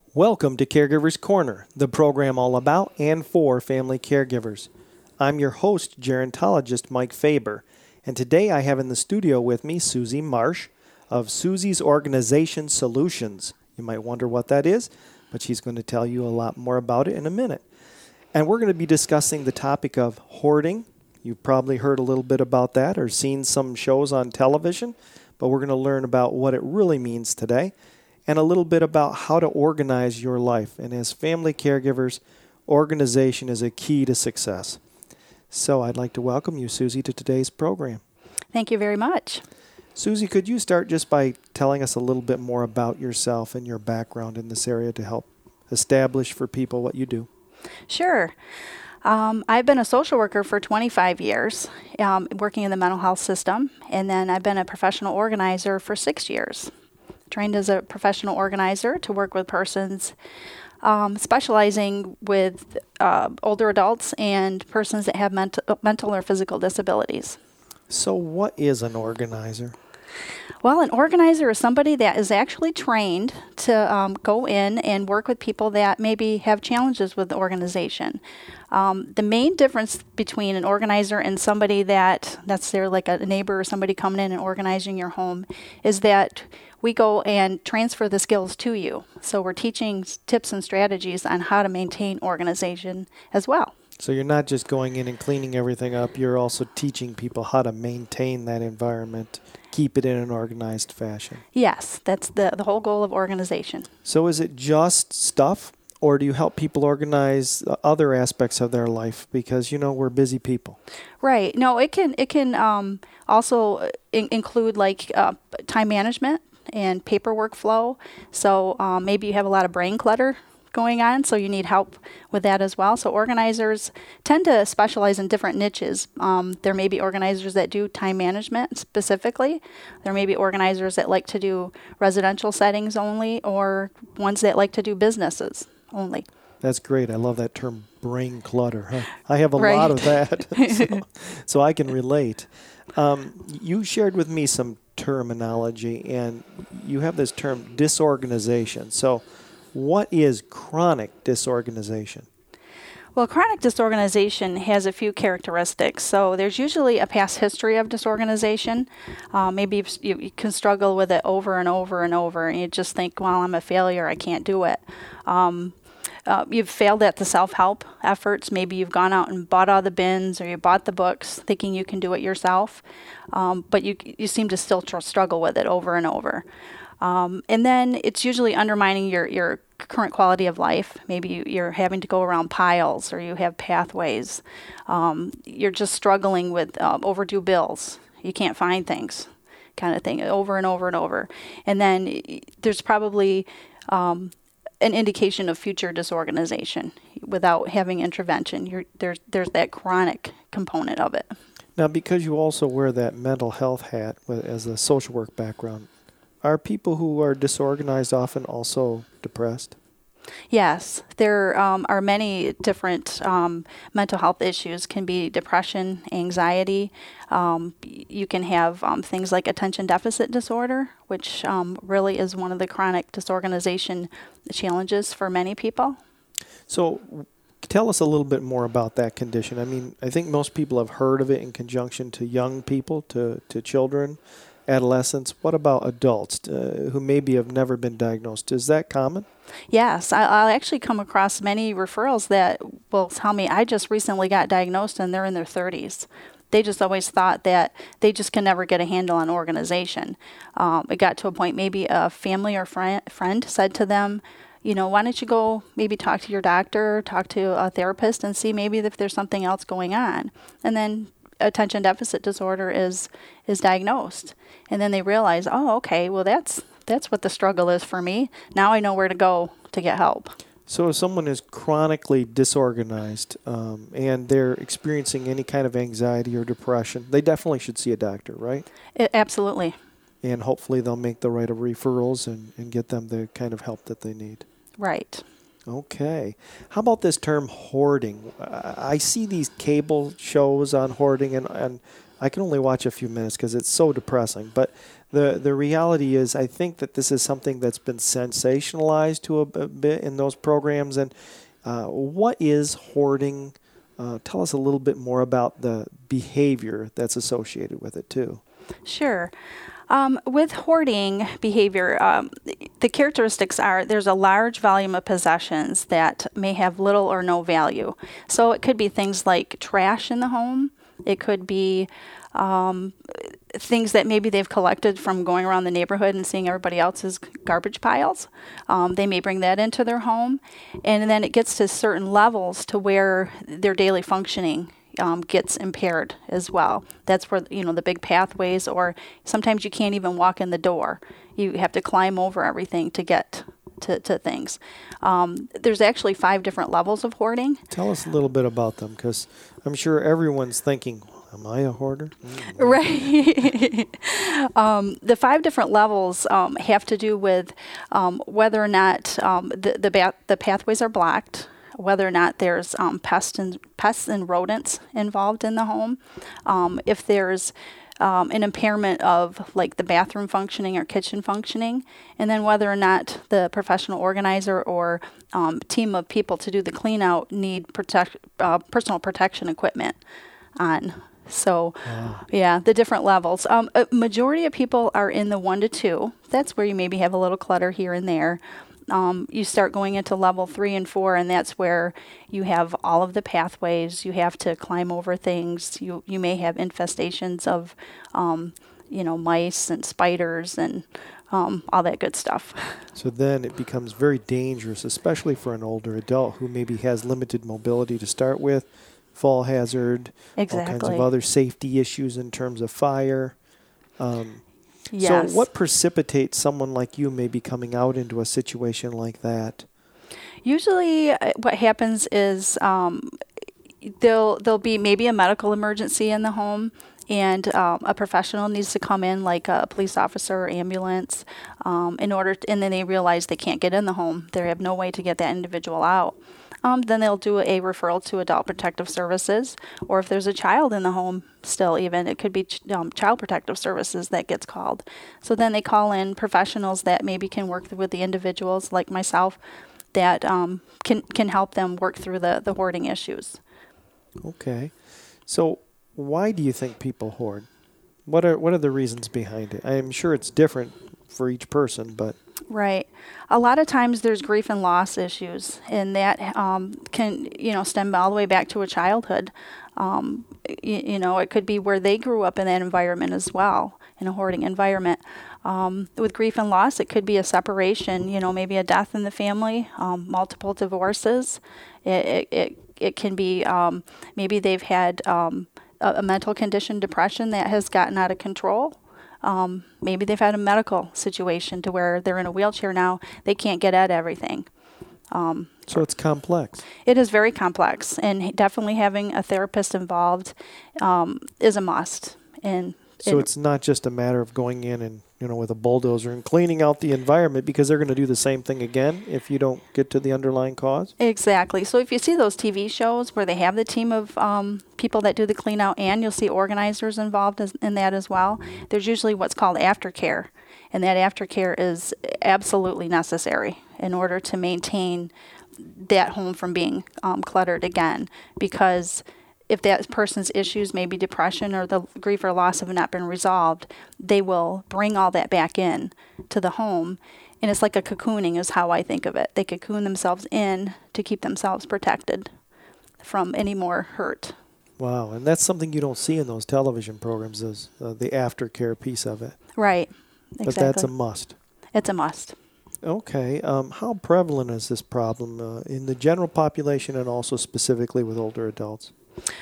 Welcome to Caregivers Corner, the program all about and for family caregivers. I'm your host, gerontologist Mike Faber, and today I have in the studio with me Susie Marsh of Susie's Organization Solutions. You might wonder what that is, but she's going to tell you a lot more about it in a minute. And we're going to be discussing the topic of hoarding. You've probably heard a little bit about that or seen some shows on television, but we're going to learn about what it really means today and a little bit about how to organize your life. And as family caregivers, organization is a key to success. So I'd like to welcome you, Susie, to today's program. Thank you very much. Susie, could you start just by telling us a little bit more about yourself and your background in this area to help establish for people what you do? Sure. I've been a social worker for 25 years, working in the mental health system, and then I've been a professional organizer for 6 years. Trained as a professional organizer to work with persons, specializing with older adults and persons that have mental or physical disabilities. So what is an organizer? Well, an organizer is somebody that is actually trained to go in and work with people that maybe have challenges with the organization. The main difference between an organizer and somebody that's there like a neighbor or somebody coming in and organizing your home is that we go and transfer the skills to you. So we're teaching tips and strategies on how to maintain organization as well. So you're not just going in and cleaning everything up, you're also teaching people how to maintain that environment, keep it in an organized fashion. Yes, that's the whole goal of organization. So is it just stuff, or do you help people organize other aspects of their life? Because, we're busy people. Right. No, it can also include like time management and paperwork flow. So maybe you have a lot of brain clutter going on, so you need help with that as well. So organizers tend to specialize in different niches. There may be organizers that do time management specifically. There may be organizers that like to do residential settings only, or ones that like to do businesses only. That's great. I love that term, brain clutter. Huh? I have a Right. lot of that, so I can relate. You shared with me some terminology, and you have this term disorganization. So what is chronic disorganization? Well, chronic disorganization has a few characteristics. So there's usually a past history of disorganization. Maybe you can struggle with it over and over and over, and you just think, well, I'm a failure, I can't do it. You've failed at the self-help efforts. Maybe you've gone out and bought all the bins, or you bought the books thinking you can do it yourself, but you seem to still struggle with it over and over. And then it's usually undermining your current quality of life. Maybe you're having to go around piles, or you have pathways. You're just struggling with overdue bills. You can't find things, kind of thing, over and over and over. And then there's probably an indication of future disorganization without having intervention. There's that chronic component of it. Now, because you also wear that mental health hat as a social work background, are people who are disorganized often also depressed? Yes, there are many different mental health issues. Can be depression, anxiety. You can have things like attention deficit disorder, which really is one of the chronic disorganization challenges for many people. So tell us a little bit more about that condition. I mean, I think most people have heard of it in conjunction to young people, to children, adolescents. What about adults who maybe have never been diagnosed? Is that common? Yes, I'll actually come across many referrals that will tell me, I just recently got diagnosed and they're in their 30s. They just always thought that they just can never get a handle on organization. It got to a point, maybe a family or friend said to them, why don't you go maybe talk to your doctor, talk to a therapist, and see maybe if there's something else going on. And then attention deficit disorder is diagnosed. And then they realize, oh, okay, well, that's what the struggle is for me. Now I know where to go to get help. So if someone is chronically disorganized and they're experiencing any kind of anxiety or depression, they definitely should see a doctor, right? Absolutely. And hopefully they'll make the right referrals and get them the kind of help that they need. Right. Okay. How about this term hoarding? I see these cable shows on hoarding, and I can only watch a few minutes because it's so depressing. But the reality is, I think that this is something that's been sensationalized to a bit in those programs. And what is hoarding? Tell us a little bit more about the behavior that's associated with it, too. Sure. With hoarding behavior, the characteristics are there's a large volume of possessions that may have little or no value. So it could be things like trash in the home. It could be things that maybe they've collected from going around the neighborhood and seeing everybody else's garbage piles. They may bring that into their home. And then it gets to certain levels to where their daily functioning gets impaired as well. That's where, the big pathways, or sometimes you can't even walk in the door. You have to climb over everything to get to things. There's actually 5 different levels of hoarding. Tell us a little bit about them, because I'm sure everyone's thinking, am I a hoarder? Right. The 5 different levels have to do with whether or not the pathways are blocked, whether or not there's pests and rodents involved in the home, if there's an impairment of like the bathroom functioning or kitchen functioning, and then whether or not the professional organizer or team of people to do the clean out need personal protection equipment on. So, yeah, the different levels. A majority of people are in the 1 to 2. That's where you maybe have a little clutter here and there. You start going into level 3 and 4, and that's where you have all of the pathways. You have to climb over things. You may have infestations of, mice and spiders and all that good stuff. So then it becomes very dangerous, especially for an older adult who maybe has limited mobility to start with, fall hazard, exactly. all kinds of other safety issues in terms of fire. Yes. So what precipitates someone like you maybe coming out into a situation like that? Usually what happens is there'll be maybe a medical emergency in the home, and a professional needs to come in, like a police officer or ambulance, and then they realize they can't get in the home. They have no way to get that individual out. Then they'll do a referral to Adult Protective Services, or if there's a child in the home still even, it could be Child Protective Services that gets called. So then they call in professionals that maybe can work with the individuals, like myself, that can help them work through the hoarding issues. Okay. So why do you think people hoard? What are the reasons behind it? I'm sure it's different for each person, but... Right. A lot of times there's grief and loss issues, and that can, stem all the way back to a childhood. It could be where they grew up in that environment as well, in a hoarding environment. With grief and loss, it could be a separation, maybe a death in the family, multiple divorces. It can be maybe they've had a mental condition, depression, that has gotten out of control. Maybe they've had a medical situation to where they're in a wheelchair now. They can't get at everything. So it's complex. It is very complex, and definitely having a therapist involved is a must. So it's not just a matter of going in and, with a bulldozer and cleaning out the environment, because they're going to do the same thing again if you don't get to the underlying cause? Exactly. So if you see those TV shows where they have the team of people that do the clean out, and you'll see organizers involved in that as well, there's usually what's called aftercare. And that aftercare is absolutely necessary in order to maintain that home from being cluttered again, because if that person's issues, maybe depression or the grief or loss, have not been resolved, they will bring all that back in to the home. And it's like a cocooning is how I think of it. They cocoon themselves in to keep themselves protected from any more hurt. Wow, and that's something you don't see in those television programs, is the aftercare piece of it. Right, exactly. But that's a must. It's a must. Okay, how prevalent is this problem in the general population and also specifically with older adults?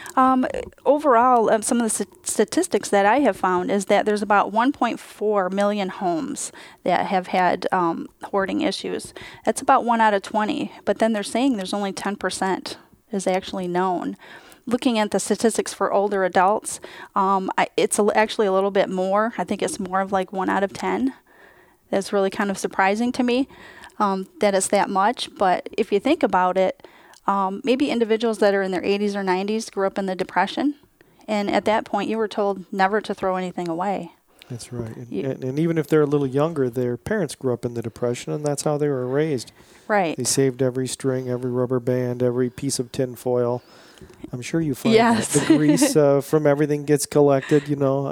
Overall, some of the statistics that I have found is that there's about 1.4 million homes that have had hoarding issues. That's about 1 out of 20, but then they're saying there's only 10% is actually known. Looking at the statistics for older adults, it's actually a little bit more. I think it's more of like 1 out of 10. That's really kind of surprising to me that it's that much, but if you think about it, maybe individuals that are in their 80s or 90s grew up in the Depression, And at that point, you were told never to throw anything away. That's right. And even if they're a little younger, their parents grew up in the Depression, and that's how they were raised. Right. They saved every string, every rubber band, every piece of tin foil. I'm sure you find yes. that the grease from everything gets collected,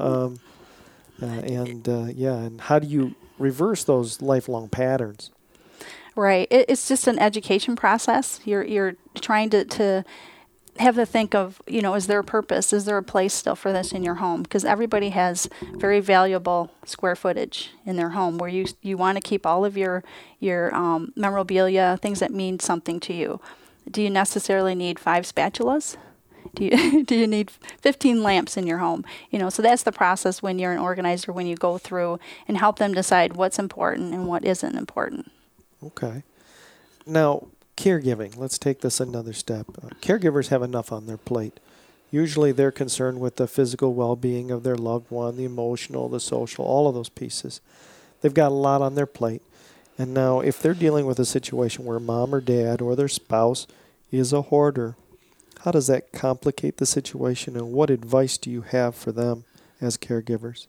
and how do you reverse those lifelong patterns? Right. It's just an education process. You're trying to have to think of, is there a purpose? Is there a place still for this in your home? Because everybody has very valuable square footage in their home where you want to keep all of your memorabilia, things that mean something to you. Do you necessarily need 5 spatulas? Do you need 15 lamps in your home? So that's the process when you're an organizer, when you go through and help them decide what's important and what isn't important. Okay. Now, caregiving. Let's take this another step. Caregivers have enough on their plate. Usually they're concerned with the physical well-being of their loved one, the emotional, the social, all of those pieces. They've got a lot on their plate. And now if they're dealing with a situation where mom or dad or their spouse is a hoarder, how does that complicate the situation, and what advice do you have for them as caregivers?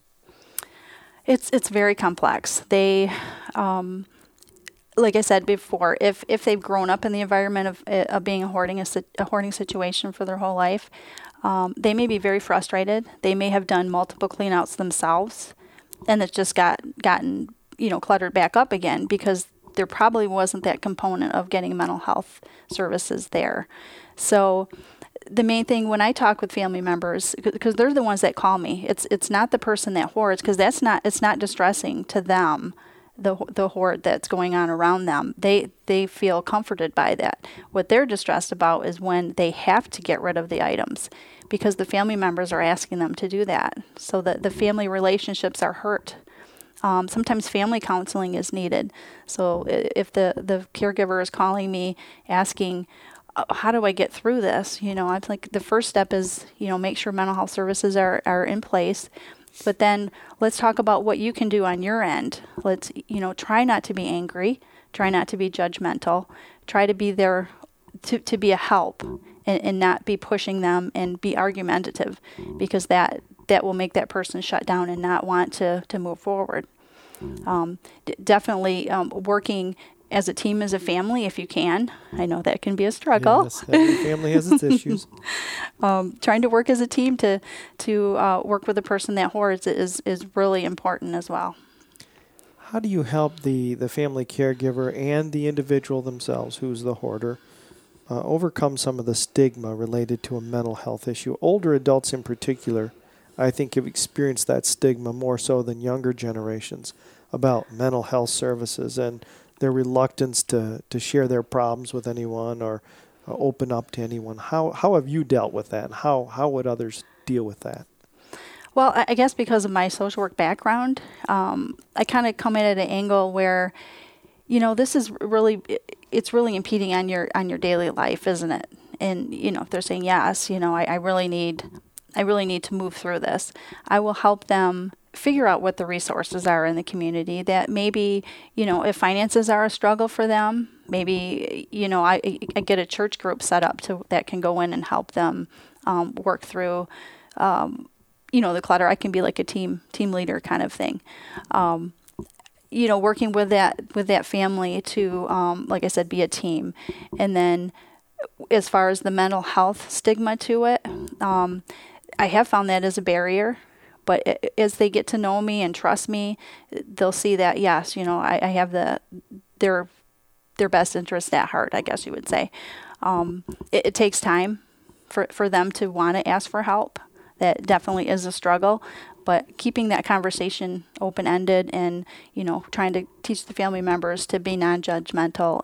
It's very complex. They like I said before, if they've grown up in the environment of being a hoarding situation for their whole life, they may be very frustrated. They may have done multiple cleanouts themselves, and it's just gotten cluttered back up again because there probably wasn't that component of getting mental health services there. So the main thing when I talk with family members, because they're the ones that call me, it's not the person that hoards, because it's not distressing to them. The hoard that's going on around them, they feel comforted by that. What they're distressed about is when they have to get rid of the items because the family members are asking them to do that, so that the family relationships are hurt. Sometimes family counseling is needed. So if the caregiver is calling me asking, how do I get through this? I'm like, the first step is, make sure mental health services are in place. But then let's talk about what you can do on your end. Let's, try not to be angry, try not to be judgmental, try to be there to be a help and not be pushing them and be argumentative, because that will make that person shut down and not want to move forward. Definitely working as a team, as a family, if you can. I know that can be a struggle. Yes, every family has its issues. Trying to work as a team to work with a person that hoards is really important as well. How do you help the family caregiver and the individual themselves, who's the hoarder, overcome some of the stigma related to a mental health issue? Older adults in particular, I think, have experienced that stigma more so than younger generations about mental health services and their reluctance to share their problems with anyone or open up to anyone. How have you dealt with that? And how would others deal with that? Well, I guess because of my social work background, I kind of come in at an angle where, this is it's really impeding on your daily life, isn't it? And, if they're saying yes, I really need to move through this, I will help them figure out what the resources are in the community that maybe, if finances are a struggle for them, maybe, I get a church group set up that can go in and help them work through, the clutter. I can be like a team leader kind of thing. Working with that family to, like I said, be a team. And then as far as the mental health stigma to it, I have found that as a barrier. But as they get to know me and trust me, they'll see that, yes, I have their best interest at heart, I guess you would say. It takes time for them to want to ask for help. That definitely is a struggle. But keeping that conversation open-ended and, trying to teach the family members to be non-judgmental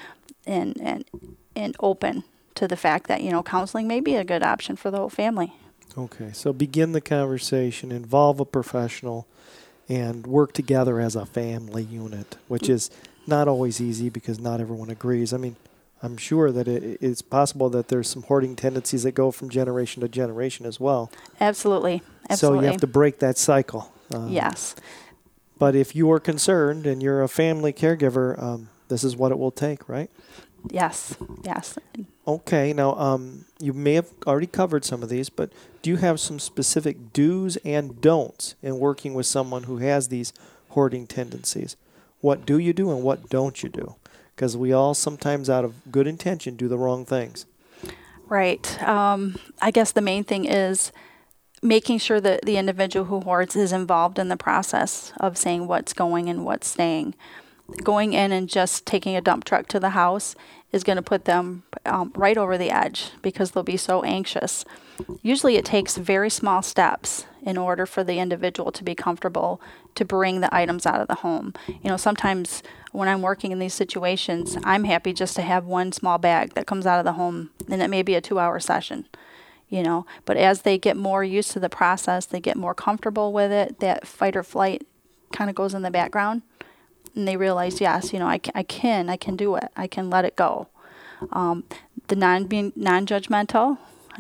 and open to the fact that, counseling may be a good option for the whole family. Okay, so begin the conversation, involve a professional, and work together as a family unit, which is not always easy because not everyone agrees. I mean, I'm sure that it's possible that there's some hoarding tendencies that go from generation to generation as well. Absolutely. So you have to break that cycle. Yes. But if you are concerned and you're a family caregiver, this is what it will take, right? Yes, yes. Okay, now you may have already covered some of these, but do you have some specific do's and don'ts in working with someone who has these hoarding tendencies? What do you do and what don't you do? Because we all sometimes, out of good intention, do the wrong things. Right. I guess the main thing is making sure that the individual who hoards is involved in the process of saying what's going and what's staying. Going in and just taking a dump truck to the house is going to put them right over the edge because they'll be so anxious. Usually it takes very small steps in order for the individual to be comfortable to bring the items out of the home. You know, sometimes when I'm working in these situations, I'm happy just to have one small bag that comes out of the home, and it may be a 2-hour session. You know, but as they get more used to the process, they get more comfortable with it, that fight or flight kind of goes in the background, and they realize, yes, you know, I can do it. I can let it go. The non-judgmental,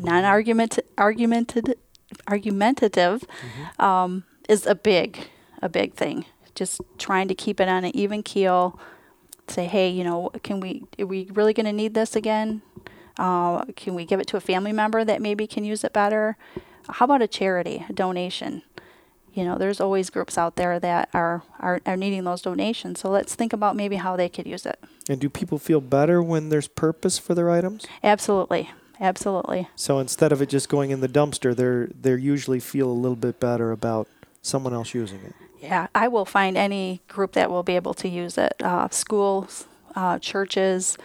argumentative is a big thing. Just trying to keep it on an even keel. Say, hey, you know, are we really going to need this again? Can we give it to a family member that maybe can use it better? How about a charity, a donation? You know, there's always groups out there that are needing those donations. So let's think about maybe how they could use it. And do people feel better when there's purpose for their items? Absolutely. Absolutely. So instead of it just going in the dumpster, they usually feel a little bit better about someone else using it. Yeah, I will find any group that will be able to use it. Schools, churches,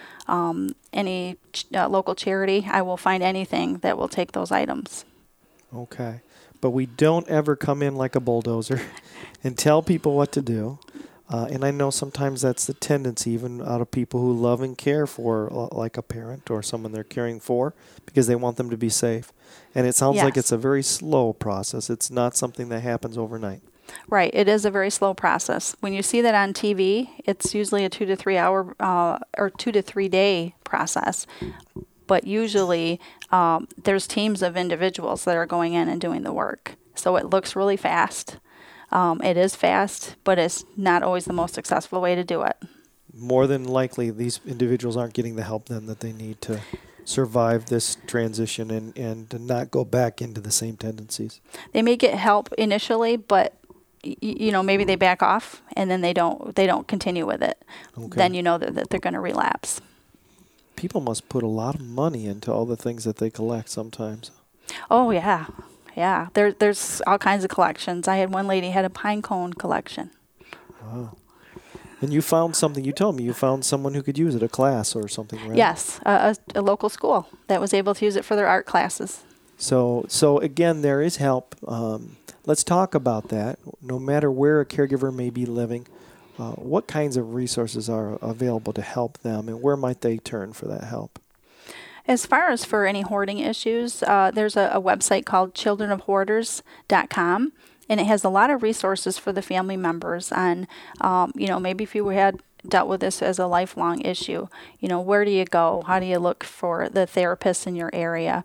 any local charity. I will find anything that will take those items. Okay. But we don't ever come in like a bulldozer and tell people what to do. And I know sometimes that's the tendency, even out of people who love and care for, like a parent or someone they're caring for, because they want them to be safe. And it sounds like it's a very slow process. It's not something that happens overnight. Right. It is a very slow process. When you see that on TV, it's usually a 2 to 3 hour or 2 to 3 day process. But usually there's teams of individuals that are going in and doing the work. So it looks really fast. It is fast, but it's not always the most successful way to do it. More than likely, these individuals aren't getting the help then that they need to survive this transition and to not go back into the same tendencies. They may get help initially, but you know, maybe they back off and then they don't continue with it. Okay. Then you know that they're going to relapse. People must put a lot of money into all the things that they collect sometimes. Oh yeah. Yeah, there's all kinds of collections. I had one lady had a pine cone collection. Wow. And you found something, you told me you found someone who could use it, a class or something, right? Yes, a local school that was able to use it for their art classes. So again, there is help. Let's talk about that. No matter where a caregiver may be living, what kinds of resources are available to help them, and where might they turn for that help? As far as for any hoarding issues, there's a website called childrenofhoarders.com, and it has a lot of resources for the family members on, maybe if you had dealt with this as a lifelong issue, you know, where do you go? How do you look for the therapists in your area?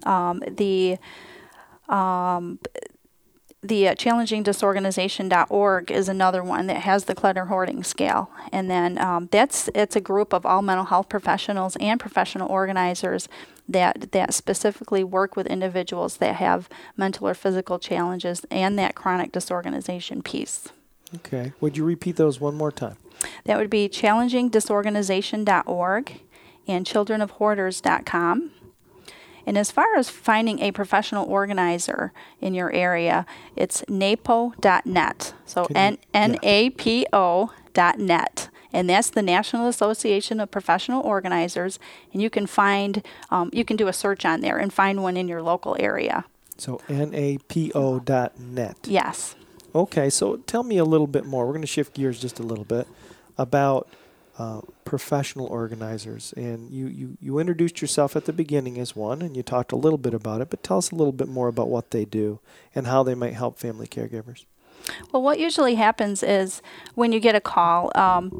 The challengingdisorganization.org is another one that has the clutter hoarding scale. And then it's a group of all mental health professionals and professional organizers that specifically work with individuals that have mental or physical challenges and that chronic disorganization piece. Okay. Would you repeat those one more time? That would be challengingdisorganization.org and childrenofhoarders.com. And as far as finding a professional organizer in your area, it's napo.net. So napo.net. And that's the National Association of Professional Organizers. And you can find, you can do a search on there and find one in your local area. So napo.net. Yes. Okay, so tell me a little bit more. We're going to shift gears just a little bit about professional organizers. And you introduced yourself at the beginning as one, and you talked a little bit about it, but tell us a little bit more about what they do and how they might help family caregivers. Well, what usually happens is when you get a call,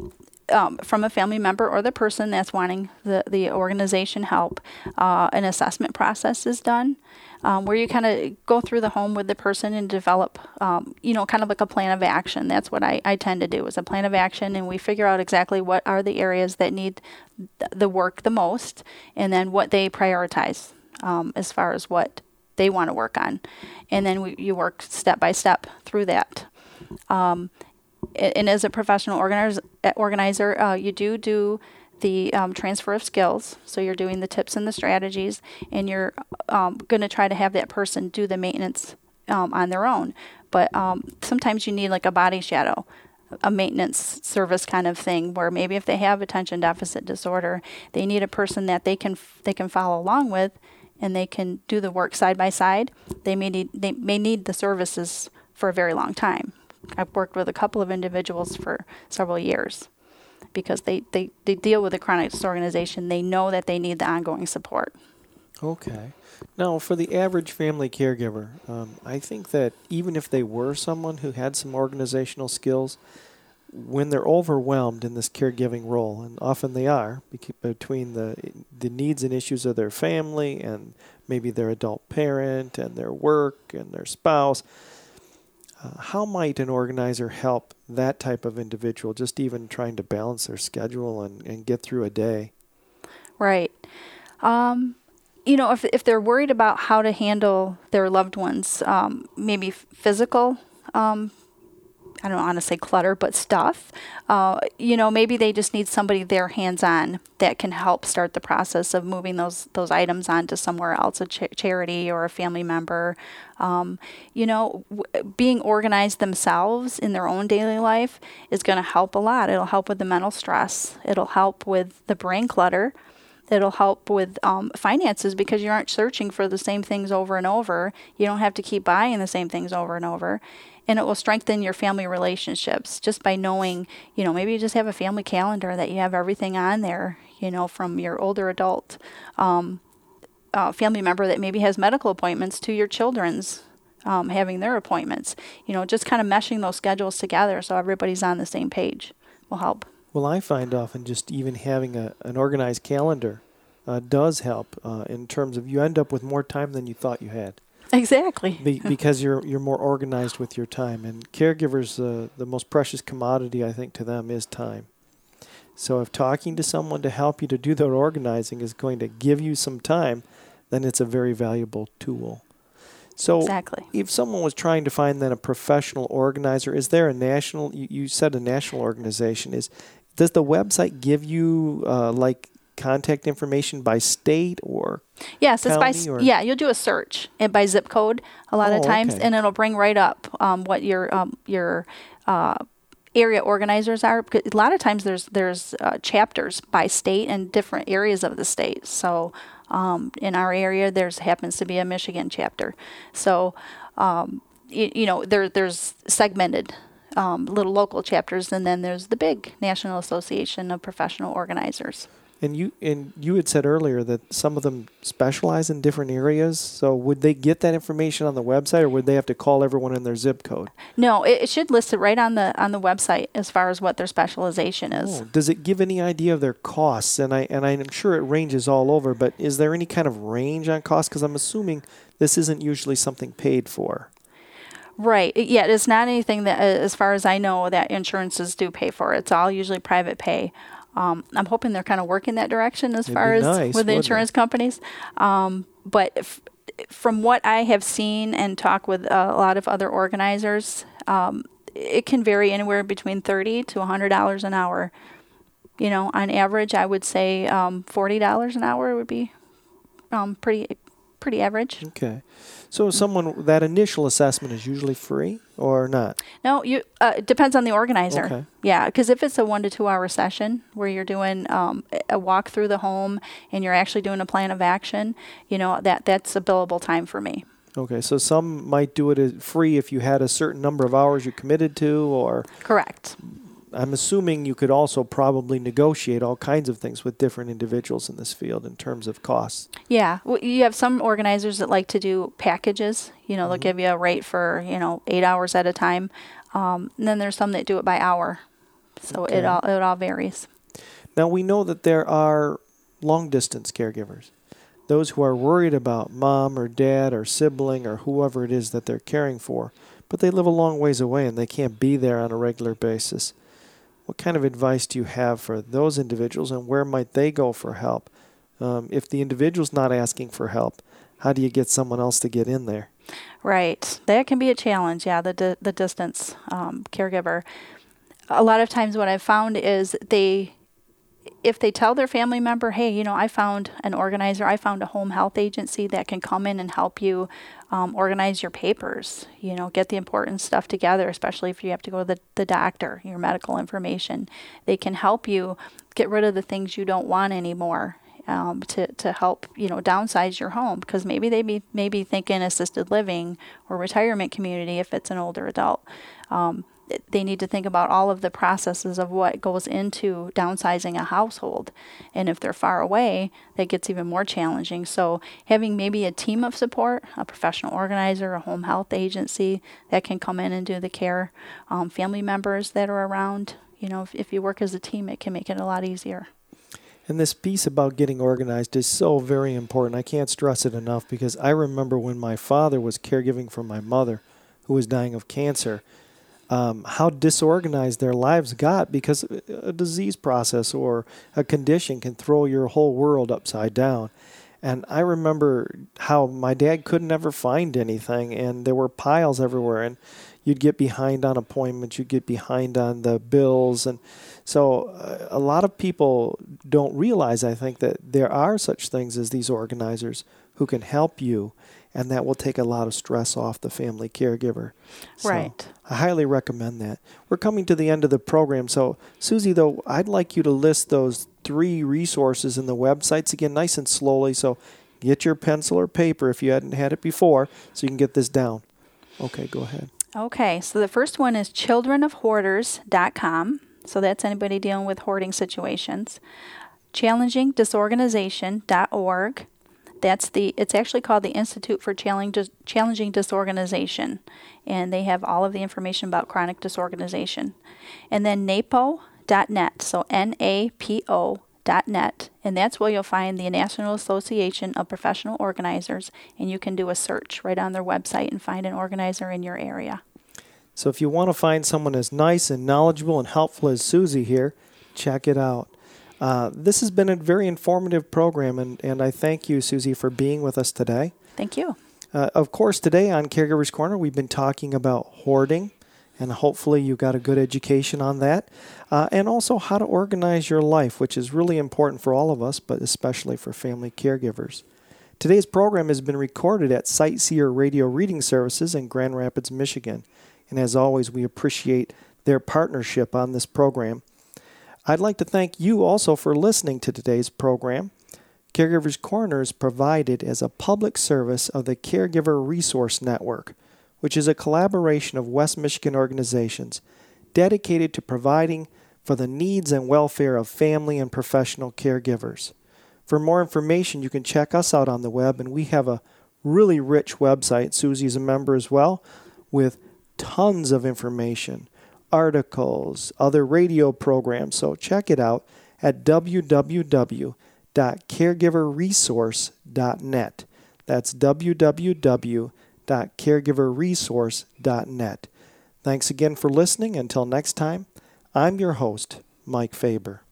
from a family member or the person that's wanting the organization help, an assessment process is done. Where you kind of go through the home with the person and develop, kind of like a plan of action. That's what I tend to do, is a plan of action, and we figure out exactly what are the areas that need the work the most, and then what they prioritize as far as what they want to work on. And then you work step by step through that. And as a professional organizer, you do the transfer of skills. So you're doing the tips and the strategies, and you're going to try to have that person do the maintenance on their own. But sometimes you need like a body shadow, a maintenance service kind of thing, where maybe if they have attention deficit disorder, they need a person that they can follow along with, and they can do the work side by side. They may need the services for a very long time. I've worked with a couple of individuals for several years, because they deal with a chronic disorganization. They know that they need the ongoing support. Okay. Now, for the average family caregiver, I think that even if they were someone who had some organizational skills, when they're overwhelmed in this caregiving role, and often they are, between the needs and issues of their family and maybe their adult parent and their work and their spouse, how might an organizer help that type of individual, just even trying to balance their schedule and get through a day? Right. If they're worried about how to handle their loved ones, maybe physical, I don't want to say clutter, but stuff, maybe they just need somebody there hands-on that can help start the process of moving those items on to somewhere else, a charity or a family member. Being organized themselves in their own daily life is going to help a lot. It'll help with the mental stress. It'll help with the brain clutter. It'll help with finances, because you aren't searching for the same things over and over. You don't have to keep buying the same things over and over. And it will strengthen your family relationships just by knowing, maybe you just have a family calendar that you have everything on there, from your older adult family member that maybe has medical appointments to your children's having their appointments. Just kind of meshing those schedules together so everybody's on the same page will help. Well, I find often just even having an organized calendar does help in terms of you end up with more time than you thought you had. Exactly. Because you're more organized with your time. And caregivers, the most precious commodity, I think, to them is time. So if talking to someone to help you to do that organizing is going to give you some time, then it's a very valuable tool. So exactly. If someone was trying to find then a professional organizer, is there a national, you said a national organization, does the website give you contact information by state or yes, county, it's by you'll do a search and by zip code a lot of times, okay. And it'll bring right up what your area organizers are. Because a lot of times there's chapters by state and different areas of the state. So in our area, happens to be a Michigan chapter. So there's segmented little local chapters, and then there's the big National Association of Professional Organizers. And you had said earlier that some of them specialize in different areas. So would they get that information on the website, or would they have to call everyone in their zip code? No, it should list it right on the website as far as what their specialization is. Oh, does it give any idea of their costs? And I'm sure it ranges all over, but is there any kind of range on costs? Because I'm assuming this isn't usually something paid for. Right. Yeah, it's not anything that, as far as I know, that insurances do pay for. It's all usually private pay. I'm hoping they're kind of working that direction as far as with the insurance companies. But from what I have seen and talk with a lot of other organizers, it can vary anywhere between $30 to $100 an hour. On average, I would say $40 an hour would be pretty average. Okay. So that initial assessment is usually free or not? No, it depends on the organizer. Okay. Yeah, because if it's a 1 to 2 hour session where you're doing a walk through the home and you're actually doing a plan of action, that's a billable time for me. Okay, so some might do it free if you had a certain number of hours you committed to, or... Correct. I'm assuming you could also probably negotiate all kinds of things with different individuals in this field in terms of costs. Yeah. Well, you have some organizers that like to do packages. They'll give you a rate for, 8 hours at a time. And then there's some that do it by hour. So it all varies. Now, we know that there are long-distance caregivers, those who are worried about mom or dad or sibling or whoever it is that they're caring for, but they live a long ways away and they can't be there on a regular basis. What kind of advice do you have for those individuals, and where might they go for help? If the individual's not asking for help, how do you get someone else to get in there? Right. That can be a challenge, the distance caregiver. A lot of times what I've found is if they tell their family member, hey, I found an organizer, I found a home health agency that can come in and help you organize your papers, get the important stuff together, especially if you have to go to the doctor, your medical information. They can help you get rid of the things you don't want anymore to help, downsize your home, because maybe they may be thinking assisted living or retirement community if it's an older adult. They need to think about all of the processes of what goes into downsizing a household. And if they're far away, that gets even more challenging. So having maybe a team of support, a professional organizer, a home health agency that can come in and do the care, family members that are around, if you work as a team, it can make it a lot easier. And this piece about getting organized is so very important. I can't stress it enough, because I remember when my father was caregiving for my mother, who was dying of cancer, how disorganized their lives got, because a disease process or a condition can throw your whole world upside down. And I remember how my dad could never find anything, and there were piles everywhere, and you'd get behind on appointments, you'd get behind on the bills. And so a lot of people don't realize, I think, that there are such things as these organizers who can help you, and that will take a lot of stress off the family caregiver. So right. I highly recommend that. We're coming to the end of the program. So, Susie, though, I'd like you to list those 3 resources in the websites again, nice and slowly. So get your pencil or paper if you hadn't had it before, so you can get this down. Okay, go ahead. Okay, so the first one is childrenofhoarders.com. So that's anybody dealing with hoarding situations. Challengingdisorganization.org. It's actually called the Institute for Challenging Disorganization, and they have all of the information about chronic disorganization. And then NAPO.net, so NAPO.net, and that's where you'll find the National Association of Professional Organizers, and you can do a search right on their website and find an organizer in your area. So if you want to find someone as nice and knowledgeable and helpful as Susie here, check it out. This has been a very informative program, and I thank you, Susie, for being with us today. Thank you. Of course, today on Caregivers Corner, we've been talking about hoarding, and hopefully you got a good education on that, and also how to organize your life, which is really important for all of us, but especially for family caregivers. Today's program has been recorded at Sightseer Radio Reading Services in Grand Rapids, Michigan, and as always, we appreciate their partnership on this program. I'd like to thank you also for listening to today's program. Caregivers Corner is provided as a public service of the Caregiver Resource Network, which is a collaboration of West Michigan organizations dedicated to providing for the needs and welfare of family and professional caregivers. For more information, you can check us out on the web, and we have a really rich website. Susie's a member as well, with tons of information, articles, other radio programs. So check it out at www.caregiverresource.net. That's www.caregiverresource.net. Thanks again for listening. Until next time, I'm your host, Mike Faber.